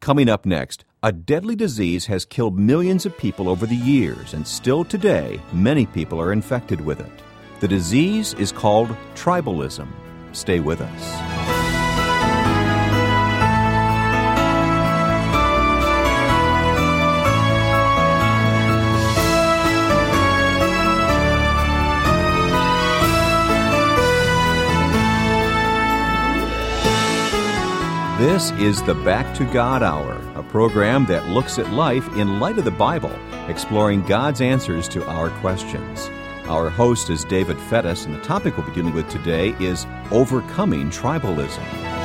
Coming up next, a deadly disease has killed millions of people over the years, and still today, many people are infected with it. The disease is called tribalism. Stay with us. This is the Back to God Hour, a program that looks at life in light of the Bible, exploring God's answers to our questions. Our host is David Fettis, and the topic we'll be dealing with today is overcoming tribalism.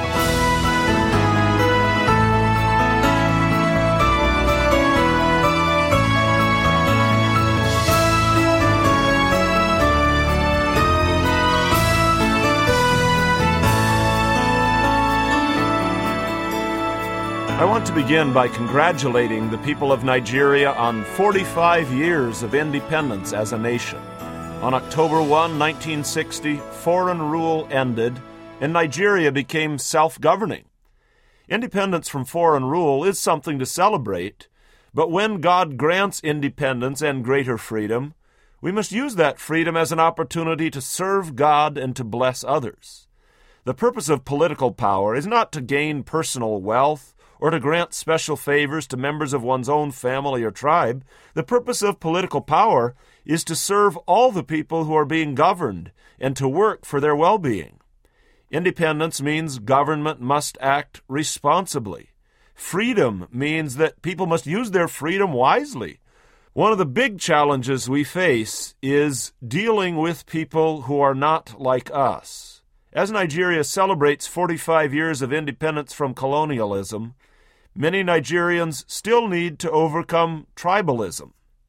I want to begin by congratulating the people of Nigeria on 45 years of independence as a nation. On October 1, 1960, foreign rule ended and Nigeria became self-governing. Independence from foreign rule is something to celebrate, but when God grants independence and greater freedom, we must use that freedom as an opportunity to serve God and to bless others. The purpose of political power is not to gain personal wealth or to grant special favors to members of one's own family or tribe. The purpose of political power is to serve all the people who are being governed and to work for their well-being. Independence means government must act responsibly. Freedom means that people must use their freedom wisely. One of the big challenges we face is dealing with people who are not like us. As Nigeria celebrates 45 years of independence from colonialism, many Nigerians still need to overcome tribalism.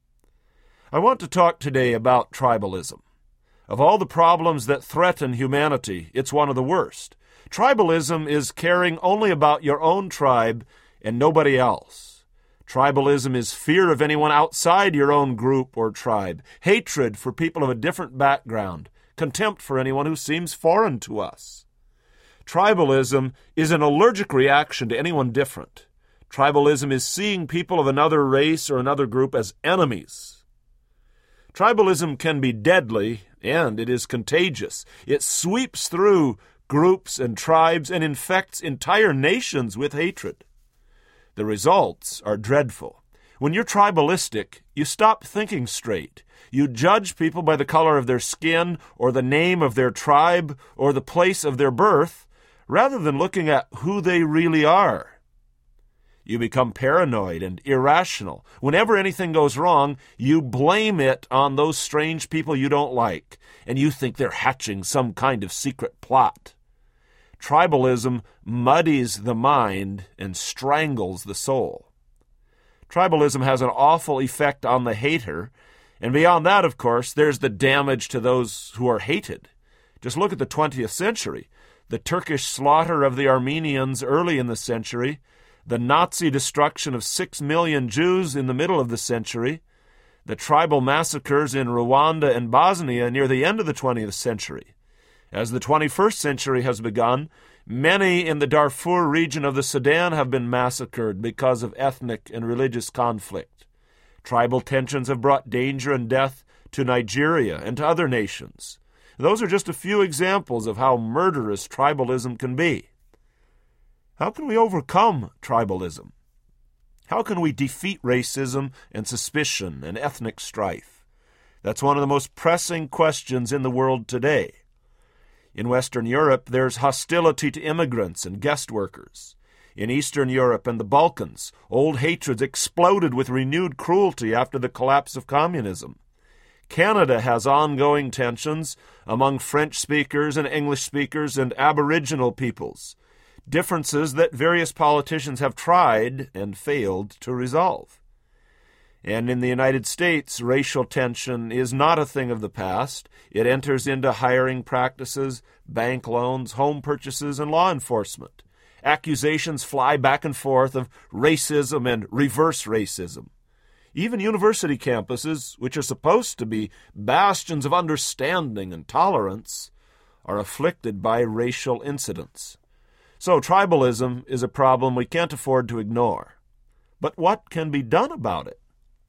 I want to talk today about tribalism. Of all the problems that threaten humanity, it's one of the worst. Tribalism is caring only about your own tribe and nobody else. Tribalism is fear of anyone outside your own group or tribe, hatred for people of a different background, contempt for anyone who seems foreign to us. Tribalism is an allergic reaction to anyone different. Tribalism is seeing people of another race or another group as enemies. Tribalism can be deadly, and it is contagious. It sweeps through groups and tribes and infects entire nations with hatred. The results are dreadful. When you're tribalistic, you stop thinking straight. You judge people by the color of their skin or the name of their tribe or the place of their birth, rather than looking at who they really are. You become paranoid and irrational. Whenever anything goes wrong, you blame it on those strange people you don't like, and you think they're hatching some kind of secret plot. Tribalism muddies the mind and strangles the soul. Tribalism has an awful effect on the hater, and beyond that, of course, there's the damage to those who are hated. Just look at the 20th century. The Turkish slaughter of the Armenians early in the century, the Nazi destruction of 6 million Jews in the middle of the century, the tribal massacres in Rwanda and Bosnia near the end of the 20th century. As the 21st century has begun, many in the Darfur region of the Sudan have been massacred because of ethnic and religious conflict. Tribal tensions have brought danger and death to Nigeria and to other nations. Those are just a few examples of how murderous tribalism can be. How can we overcome tribalism? How can we defeat racism and suspicion and ethnic strife? That's one of the most pressing questions in the world today. In Western Europe, there's hostility to immigrants and guest workers. In Eastern Europe and the Balkans, old hatreds exploded with renewed cruelty after the collapse of communism. Canada has ongoing tensions among French speakers and English speakers and Aboriginal peoples, differences that various politicians have tried and failed to resolve. And in the United States, racial tension is not a thing of the past. It enters into hiring practices, bank loans, home purchases, and law enforcement. Accusations fly back and forth of racism and reverse racism. Even university campuses, which are supposed to be bastions of understanding and tolerance, are afflicted by racial incidents. So tribalism is a problem we can't afford to ignore. But what can be done about it?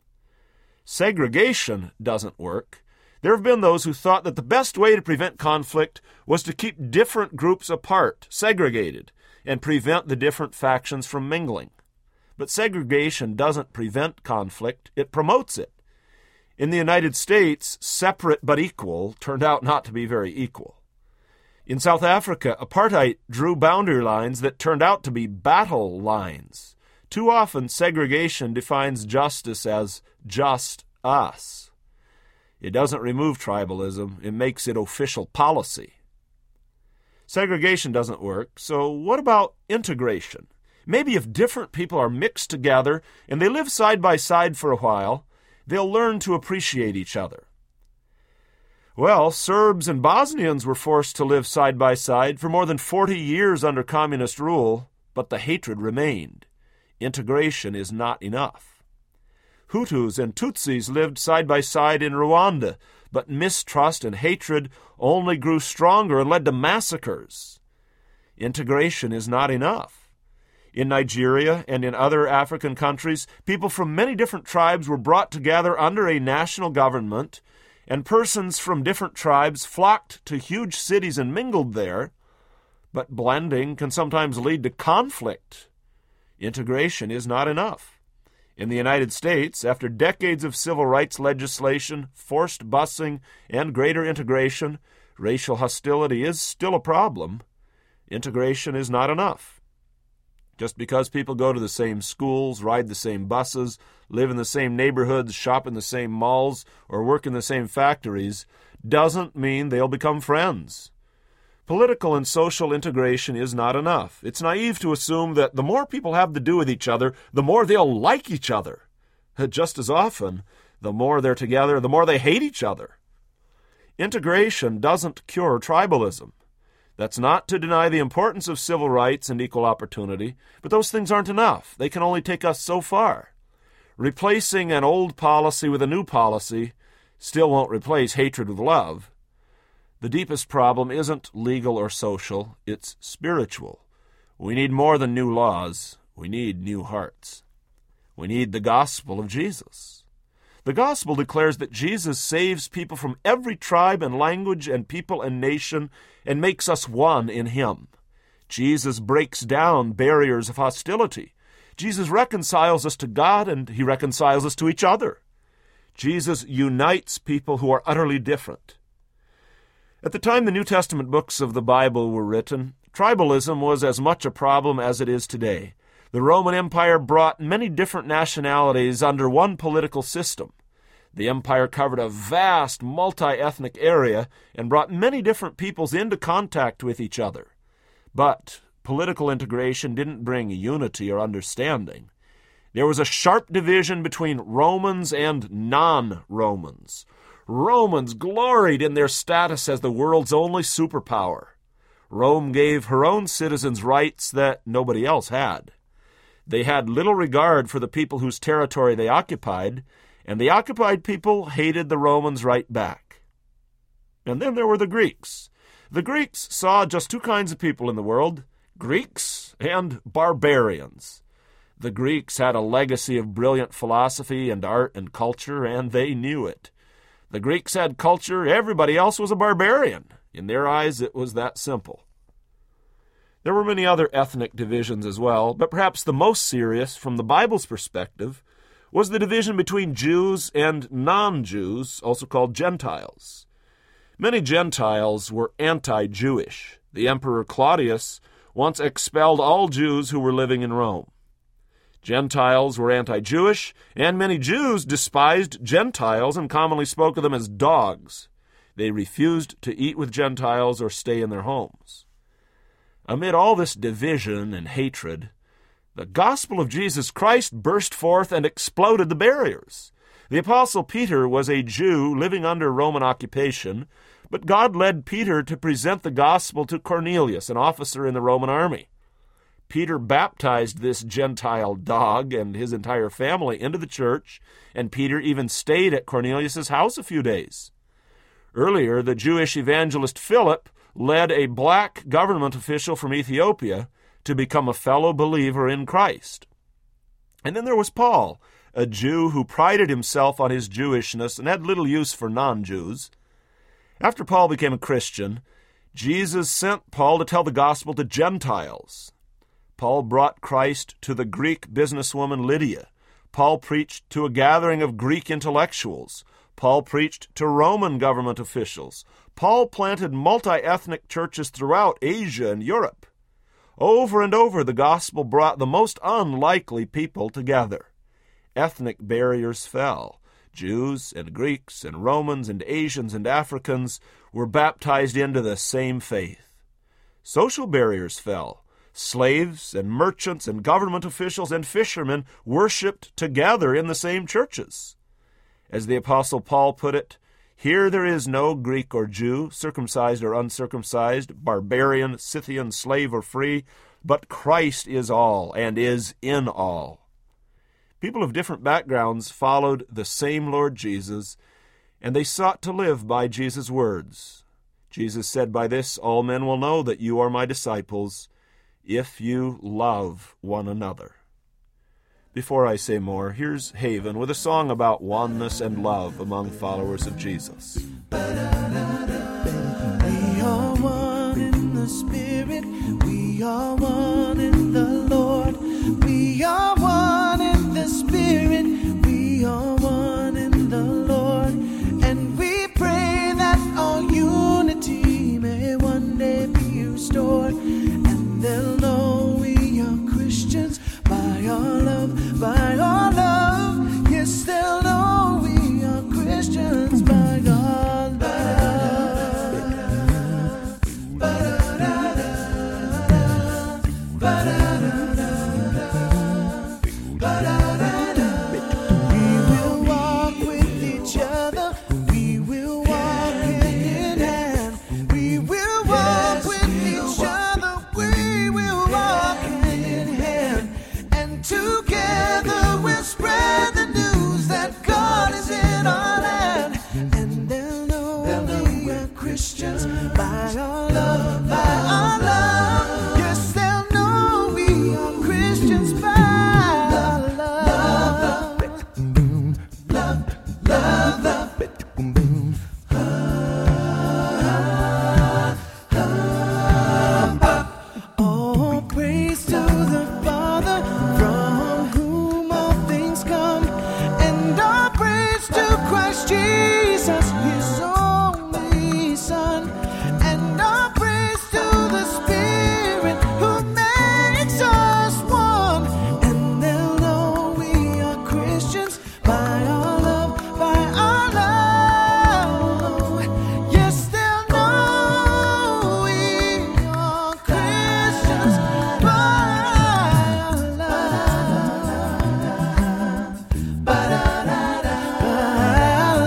Segregation doesn't work. There have been those who thought that the best way to prevent conflict was to keep different groups apart, segregated, and prevent the different factions from mingling. But segregation doesn't prevent conflict, it promotes it. In the United States, separate but equal turned out not to be very equal. In South Africa, apartheid drew boundary lines that turned out to be battle lines. Too often, segregation defines justice as just us. It doesn't remove tribalism, it makes it official policy. Segregation doesn't work, so what about integration? Maybe if different people are mixed together and they live side by side for a while, they'll learn to appreciate each other. Well, Serbs and Bosnians were forced to live side by side for more than 40 years under communist rule, but the hatred remained. Integration is not enough. Hutus and Tutsis lived side by side in Rwanda, but mistrust and hatred only grew stronger and led to massacres. Integration is not enough. In Nigeria and in other African countries, people from many different tribes were brought together under a national government, and persons from different tribes flocked to huge cities and mingled there, but blending can sometimes lead to conflict. Integration is not enough. In the United States, after decades of civil rights legislation, forced busing, and greater integration, racial hostility is still a problem. Integration is not enough. Just because people go to the same schools, ride the same buses, live in the same neighborhoods, shop in the same malls, or work in the same factories, doesn't mean they'll become friends. Political and social integration is not enough. It's naive to assume that the more people have to do with each other, the more they'll like each other. Just as often, the more they're together, the more they hate each other. Integration doesn't cure tribalism. That's not to deny the importance of civil rights and equal opportunity, but those things aren't enough. They can only take us so far. Replacing an old policy with a new policy still won't replace hatred with love. The deepest problem isn't legal or social, it's spiritual. We need more than new laws. We need new hearts. We need the gospel of Jesus. The gospel declares that Jesus saves people from every tribe and language and people and nation and makes us one in him. Jesus breaks down barriers of hostility. Jesus reconciles us to God and he reconciles us to each other. Jesus unites people who are utterly different. At the time the New Testament books of the Bible were written, tribalism was as much a problem as it is today. The Roman Empire brought many different nationalities under one political system. The empire covered a vast multi-ethnic area and brought many different peoples into contact with each other. But political integration didn't bring unity or understanding. There was a sharp division between Romans and non-Romans. Romans gloried in their status as the world's only superpower. Rome gave her own citizens rights that nobody else had. They had little regard for the people whose territory they occupied, and the occupied people hated the Romans right back. And then there were the Greeks. The Greeks saw just two kinds of people in the world, Greeks and barbarians. The Greeks had a legacy of brilliant philosophy and art and culture, and they knew it. The Greeks had culture, everybody else was a barbarian. In their eyes, it was that simple. There were many other ethnic divisions as well, but perhaps the most serious, from the Bible's perspective, was the division between Jews and non-Jews, also called Gentiles. Many Gentiles were anti-Jewish. The Emperor Claudius once expelled all Jews who were living in Rome. Gentiles were anti-Jewish, and many Jews despised Gentiles and commonly spoke of them as dogs. They refused to eat with Gentiles or stay in their homes. Amid all this division and hatred, the gospel of Jesus Christ burst forth and exploded the barriers. The Apostle Peter was a Jew living under Roman occupation, but God led Peter to present the gospel to Cornelius, an officer in the Roman army. Peter baptized this Gentile dog and his entire family into the church, and Peter even stayed at Cornelius' house a few days. Earlier, the Jewish evangelist Philip led a black government official from Ethiopia to become a fellow believer in Christ. And then there was Paul, a Jew who prided himself on his Jewishness and had little use for non-Jews. After Paul became a Christian, Jesus sent Paul to tell the gospel to Gentiles. Paul brought Christ to the Greek businesswoman Lydia. Paul preached to a gathering of Greek intellectuals. Paul preached to Roman government officials. Paul planted multi-ethnic churches throughout Asia and Europe. Over and over, the gospel brought the most unlikely people together. Ethnic barriers fell. Jews and Greeks and Romans and Asians and Africans were baptized into the same faith. Social barriers fell. Slaves and merchants and government officials and fishermen worshiped together in the same churches. As the Apostle Paul put it, "Here there is no Greek or Jew, circumcised or uncircumcised, barbarian, Scythian, slave or free, but Christ is all and is in all." People of different backgrounds followed the same Lord Jesus, and they sought to live by Jesus' words. Jesus said, "By this all men will know that you are my disciples, if you love one another." Before I say more, here's Haven with a song about oneness and love among followers of Jesus. We are one in the Spirit, we are one in the Lord. We are one in the Spirit, we are one in the Lord. And we pray that our unity may one day be restored. And they'll know we are Christians by our love, by our love. Yes, they'll know we are Christians by our love. We will walk with each other. We will walk hand in hand. We will walk with each other. We will walk hand in hand. And together we'll spread the news that God is in our land. And they'll know we are Christians by our love, by our love. Yes, they'll know we are Christians by our love. Love, love, love. Oh, praise to the Father, from whom all things come, and all praise to Christ Jesus, His only Son, and all praise to the Spirit who makes us one. And they'll know we are Christians by our love, by our love. Yes, they'll know we are Christians by our love. Ba-da-da-da, by our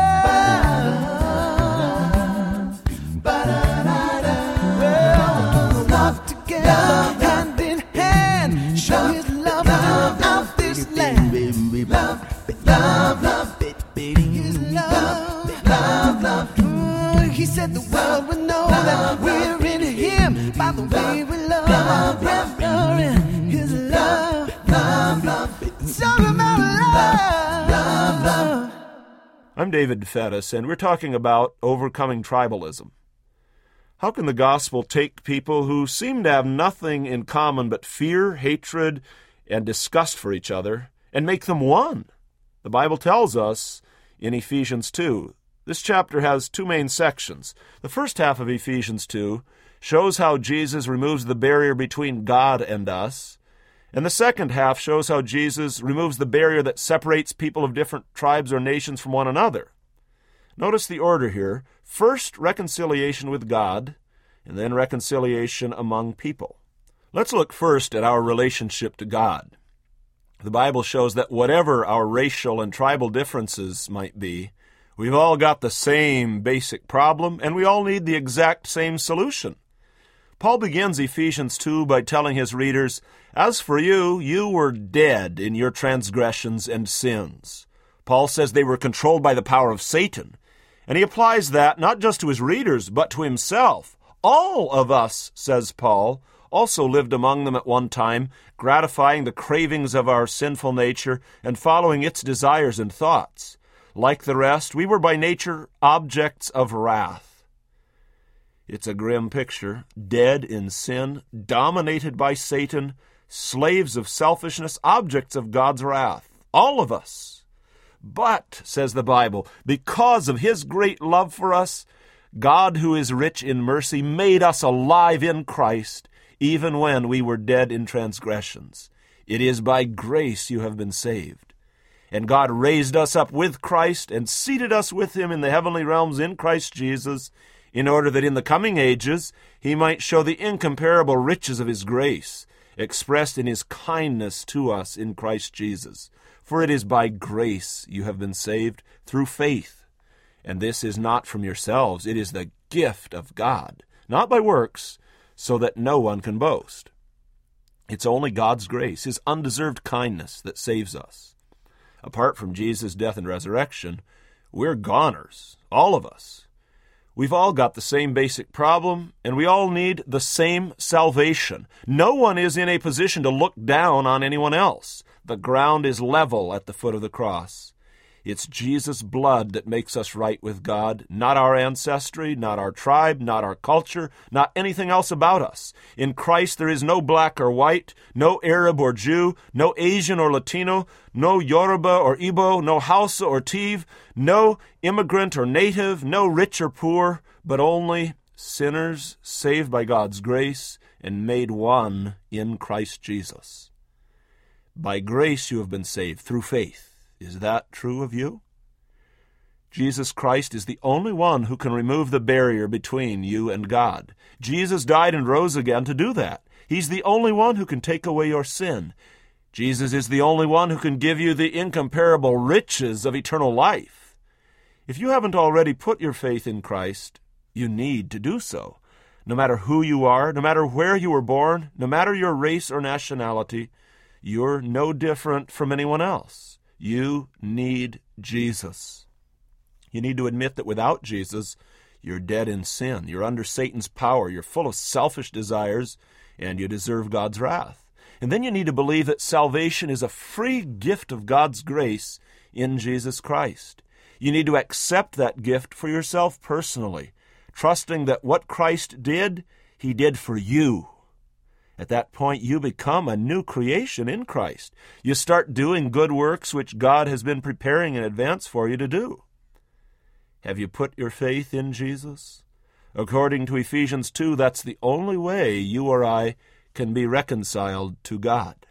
love. Ba-da-da-da, well, love together, hand in hand, show His love out this land. Love, love, love, His love, love, love. He said the world would know that we're in Him by the way we love. We're in His love, love, love. It's all about love, love, love. I'm David Fettis, and we're talking about overcoming tribalism. How can the gospel take people who seem to have nothing in common but fear, hatred, and disgust for each other and make them one? The Bible tells us in Ephesians 2. This chapter has two main sections. The first half of Ephesians 2 shows how Jesus removes the barrier between God and us, and the second half shows how Jesus removes the barrier that separates people of different tribes or nations from one another. Notice the order here. First, reconciliation with God, and then reconciliation among people. Let's look first at our relationship to God. The Bible shows that whatever our racial and tribal differences might be, we've all got the same basic problem, and we all need the exact same solution. Paul begins Ephesians 2 by telling his readers, "As for you, you were dead in your transgressions and sins." Paul says they were controlled by the power of Satan, and he applies that not just to his readers, but to himself. All of us, says Paul, also lived among them at one time, gratifying the cravings of our sinful nature and following its desires and thoughts. Like the rest, we were by nature objects of wrath. It's a grim picture, dead in sin, dominated by Satan, slaves of selfishness, objects of God's wrath. All of us. But, says the Bible, because of His great love for us, God, who is rich in mercy, made us alive in Christ, even when we were dead in transgressions. It is by grace you have been saved. And God raised us up with Christ and seated us with Him in the heavenly realms in Christ Jesus, in order that in the coming ages He might show the incomparable riches of His grace, expressed in His kindness to us in Christ Jesus. For it is by grace you have been saved through faith. And this is not from yourselves, it is the gift of God, not by works, so that no one can boast. It's only God's grace, His undeserved kindness, that saves us. Apart from Jesus' death and resurrection, we're goners, all of us. We've all got the same basic problem, and we all need the same salvation. No one is in a position to look down on anyone else. The ground is level at the foot of the cross. It's Jesus' blood that makes us right with God, not our ancestry, not our tribe, not our culture, not anything else about us. In Christ there is no black or white, no Arab or Jew, no Asian or Latino, no Yoruba or Igbo, no Hausa or Tiv, no immigrant or native, no rich or poor, but only sinners saved by God's grace and made one in Christ Jesus. By grace you have been saved through faith. Is that true of you? Jesus Christ is the only one who can remove the barrier between you and God. Jesus died and rose again to do that. He's the only one who can take away your sin. Jesus is the only one who can give you the incomparable riches of eternal life. If you haven't already put your faith in Christ, you need to do so. No matter who you are, no matter where you were born, no matter your race or nationality, you're no different from anyone else. You need Jesus. You need to admit that without Jesus, you're dead in sin. You're under Satan's power. You're full of selfish desires, and you deserve God's wrath. And then you need to believe that salvation is a free gift of God's grace in Jesus Christ. You need to accept that gift for yourself personally, trusting that what Christ did, He did for you. At that point, you become a new creation in Christ. You start doing good works which God has been preparing in advance for you to do. Have you put your faith in Jesus? According to Ephesians 2, that's the only way you or I can be reconciled to God.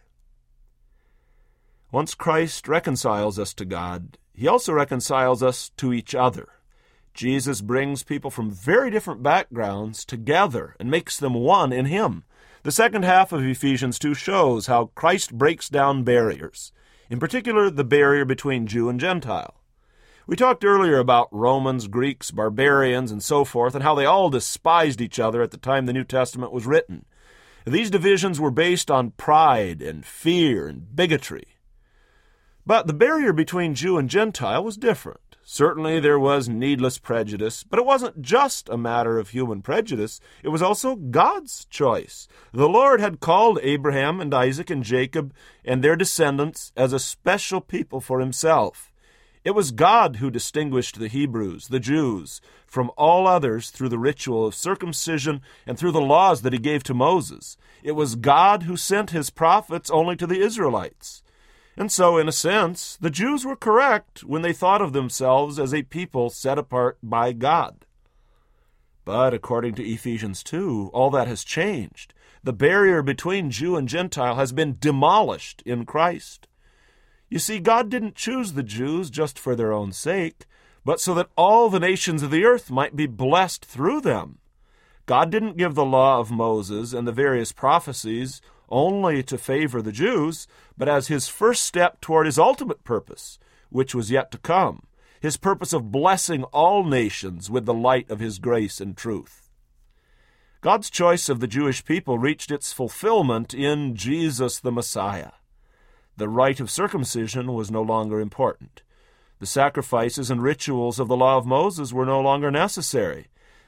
Once Christ reconciles us to God, He also reconciles us to each other. Jesus brings people from very different backgrounds together and makes them one in Him. The second half of Ephesians 2 shows how Christ breaks down barriers, in particular the barrier between Jew and Gentile. We talked earlier about Romans, Greeks, barbarians, and so forth, and how they all despised each other at the time the New Testament was written. These divisions were based on pride and fear and bigotry. But the barrier between Jew and Gentile was different. Certainly there was needless prejudice, but it wasn't just a matter of human prejudice. It was also God's choice. The Lord had called Abraham and Isaac and Jacob and their descendants as a special people for Himself. It was God who distinguished the Hebrews, the Jews, from all others through the ritual of circumcision and through the laws that He gave to Moses. It was God who sent His prophets only to the Israelites. And so, in a sense, the Jews were correct when they thought of themselves as a people set apart by God. But according to Ephesians 2, all that has changed. The barrier between Jew and Gentile has been demolished in Christ. You see, God didn't choose the Jews just for their own sake, but so that all the nations of the earth might be blessed through them. God didn't give the law of Moses and the various prophecies only to favor the Jews, but as His first step toward His ultimate purpose, which was yet to come, His purpose of blessing all nations with the light of His grace and truth. God's choice of the Jewish people reached its fulfillment in Jesus the Messiah. The rite of circumcision was no longer important. The sacrifices and rituals of the law of Moses were no longer necessary.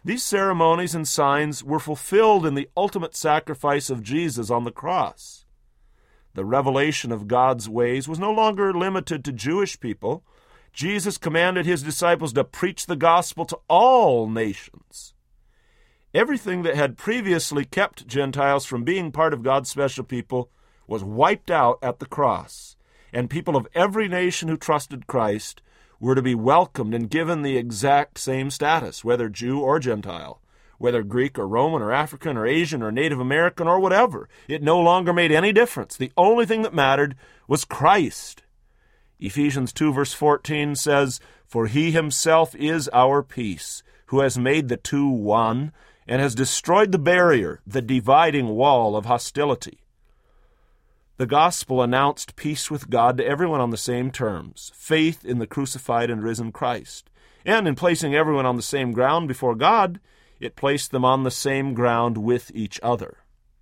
These ceremonies and signs were fulfilled in the ultimate sacrifice of Jesus on the cross. The revelation of God's ways was no longer limited to Jewish people. Jesus commanded his disciples to preach the gospel to all nations. Everything that had previously kept Gentiles from being part of God's special people was wiped out at the cross, and people of every nation who trusted Christ were to be welcomed and given the exact same status, whether Jew or Gentile, whether Greek or Roman or African or Asian or Native American or whatever. It no longer made any difference. The only thing that mattered was Christ. Ephesians 2 verse 14 says, "For he himself is our peace, who has made the two one, and has destroyed the barrier, the dividing wall of hostility." The gospel announced peace with God to everyone on the same terms, faith in the crucified and risen Christ. And in placing everyone on the same ground before God, it placed them on the same ground with each other.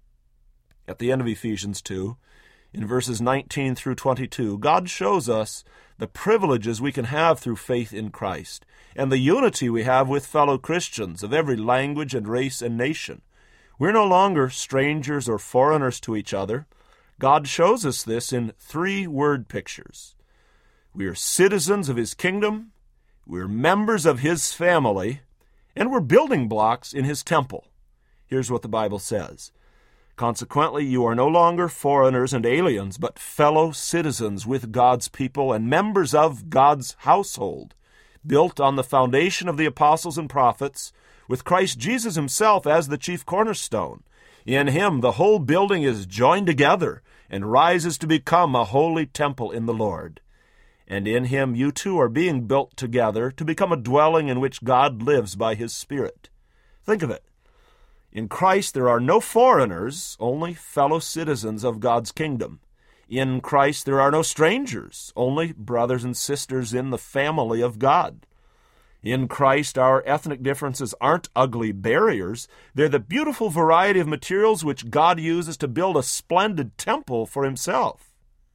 At the end of Ephesians 2, in verses 19 through 22, God shows us the privileges we can have through faith in Christ, and the unity we have with fellow Christians of every language and race and nation. We're no longer strangers or foreigners to each other. God shows us this in 3 word pictures. We are citizens of his kingdom, we're members of his family, and we're building blocks in his temple. Here's what the Bible says. "Consequently, you are no longer foreigners and aliens, but fellow citizens with God's people and members of God's household, built on the foundation of the apostles and prophets, with Christ Jesus himself as the chief cornerstone. In him the whole building is joined together and rises to become a holy temple in the Lord. And in him you too are being built together to become a dwelling in which God lives by his Spirit." Think of it. In Christ there are no foreigners, only fellow citizens of God's kingdom. In Christ there are no strangers, only brothers and sisters in the family of God. In Christ our ethnic differences aren't ugly barriers. They're the beautiful variety of materials which God uses to build a splendid temple for himself.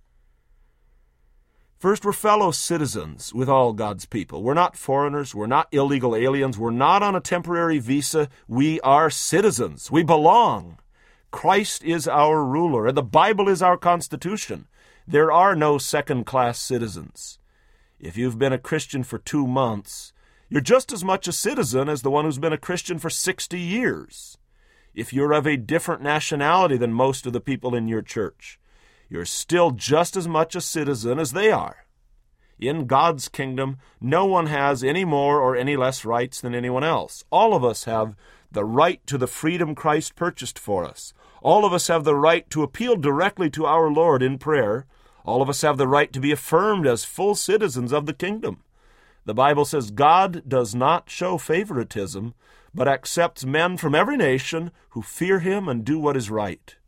First, we're fellow citizens with all God's people. We're not foreigners. We're not illegal aliens. We're not on a temporary visa. We are citizens. We belong. Christ is our ruler, and the Bible is our constitution. There are no second-class citizens. If you've been a Christian for 2 months, you're just as much a citizen as the one who's been a Christian for 60 years. If you're of a different nationality than most of the people in your church, you're still just as much a citizen as they are. In God's kingdom, no one has any more or any less rights than anyone else. All of us have the right to the freedom Christ purchased for us. All of us have the right to appeal directly to our Lord in prayer. All of us have the right to be affirmed as full citizens of the kingdom. The Bible says God does not show favoritism, but accepts men from every nation who fear him and do what is right.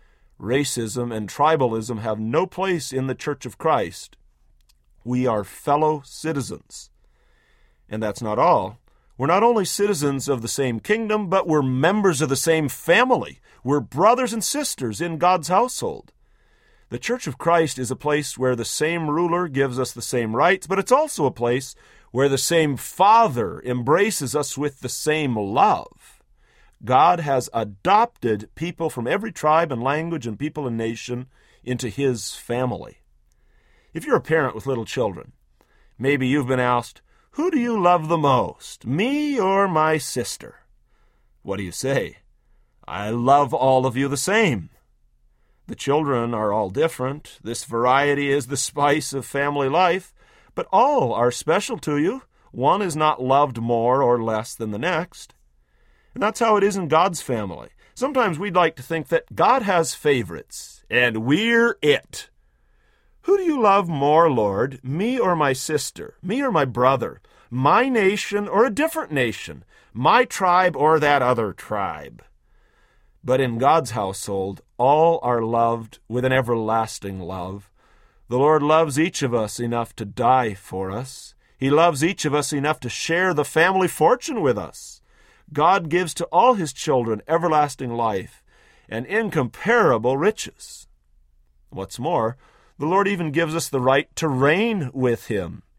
Racism and tribalism have no place in the Church of Christ. We are fellow citizens. And that's not all. We're not only citizens of the same kingdom, but we're members of the same family. We're brothers and sisters in God's household. The Church of Christ is a place where the same ruler gives us the same rights, but it's also a place where the same Father embraces us with the same love. God has adopted people from every tribe and language and people and nation into his family. If you're a parent with little children, maybe you've been asked, "Who do you love the most, me or my sister?" What do you say? "I love all of you the same." The children are all different. This variety is the spice of family life, but all are special to you. One is not loved more or less than the next. And that's how it is in God's family. Sometimes we'd like to think that God has favorites, and we're it. "Who do you love more, Lord, me or my sister, me or my brother, my nation or a different nation, my tribe or that other tribe?" But in God's household, all are loved with an everlasting love. The Lord loves each of us enough to die for us. He loves each of us enough to share the family fortune with us. God gives to all his children everlasting life and incomparable riches. What's more, the Lord even gives us the right to reign with him.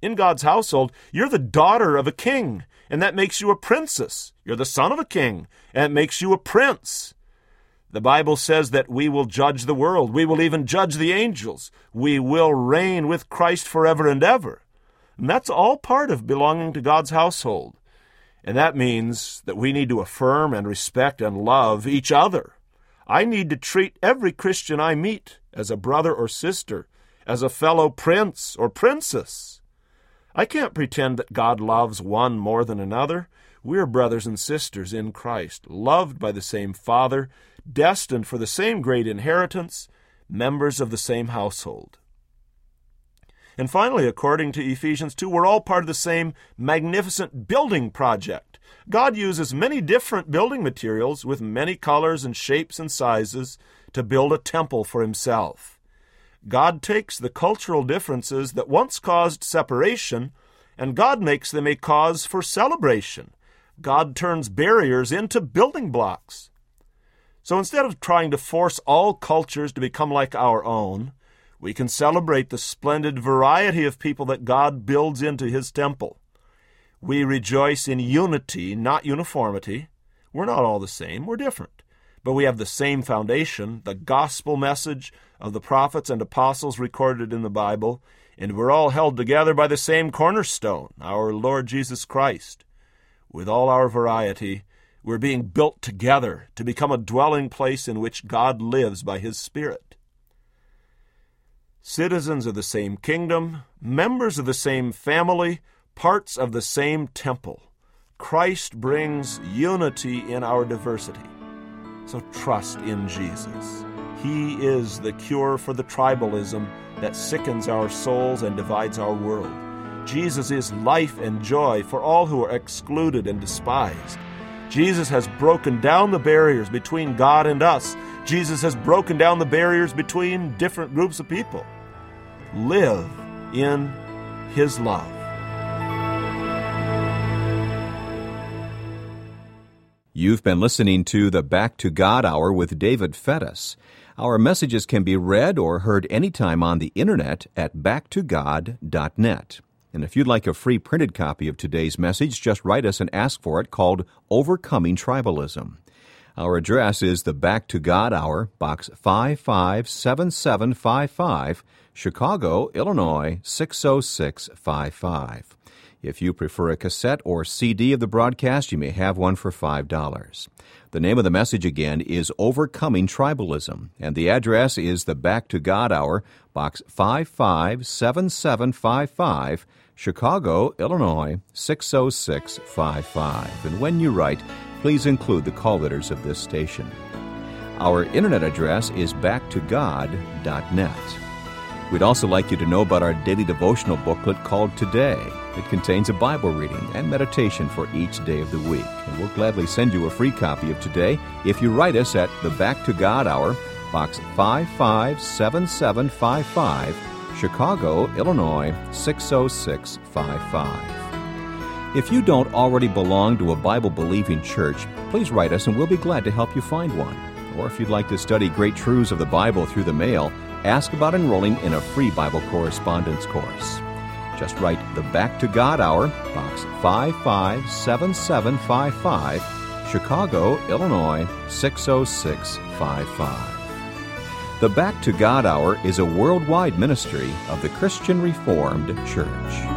In God's household, you're the daughter of a king, and that makes you a princess. You're the son of a king, and it makes you a prince. The Bible says that we will judge the world. We will even judge the angels. We will reign with Christ forever and ever. And that's all part of belonging to God's household. And that means that we need to affirm and respect and love each other. I need to treat every Christian I meet as a brother or sister, as a fellow prince or princess. I can't pretend that God loves one more than another. We're brothers and sisters in Christ, loved by the same Father, destined for the same great inheritance, members of the same household. And finally, according to Ephesians 2, we're all part of the same magnificent building project. God uses many different building materials with many colors and shapes and sizes to build a temple for himself. God takes the cultural differences that once caused separation, and God makes them a cause for celebration. God turns barriers into building blocks. So instead of trying to force all cultures to become like our own, we can celebrate the splendid variety of people that God builds into his temple. We rejoice in unity, not uniformity. We're not all the same, we're different. But we have the same foundation, the gospel message of the prophets and apostles recorded in the Bible, and we're all held together by the same cornerstone, our Lord Jesus Christ. With all our variety, we're being built together to become a dwelling place in which God lives by his Spirit. Citizens of the same kingdom, members of the same family, parts of the same temple. Christ brings unity in our diversity. So trust in Jesus. He is the cure for the tribalism that sickens our souls and divides our world. Jesus is life and joy for all who are excluded and despised. Jesus has broken down the barriers between God and us. Jesus has broken down the barriers between different groups of people. Live in his love. You've been listening to the Back to God Hour with David Fettis. Our messages can be read or heard anytime on the internet at backtogod.net. And if you'd like a free printed copy of today's message, just write us and ask for it, called Overcoming Tribalism. Our address is the Back to God Hour, Box 557755, Chicago, Illinois 60655. If you prefer a cassette or CD of the broadcast, you may have one for $5. The name of the message again is Overcoming Tribalism, and the address is the Back to God Hour, Box 557755, Chicago, Illinois 60655. And when you write, please include the call letters of this station. Our internet address is backtogod.net. We'd also like you to know about our daily devotional booklet called Today. It contains a Bible reading and meditation for each day of the week. And we'll gladly send you a free copy of Today if you write us at the Back to God Hour, Box 557755, Chicago, Illinois 60655. If you don't already belong to a Bible-believing church, please write us and we'll be glad to help you find one. Or if you'd like to study great truths of the Bible through the mail, ask about enrolling in a free Bible correspondence course. Just write the Back to God Hour, Box 557755, Chicago, Illinois 60655. The Back to God Hour is a worldwide ministry of the Christian Reformed Church.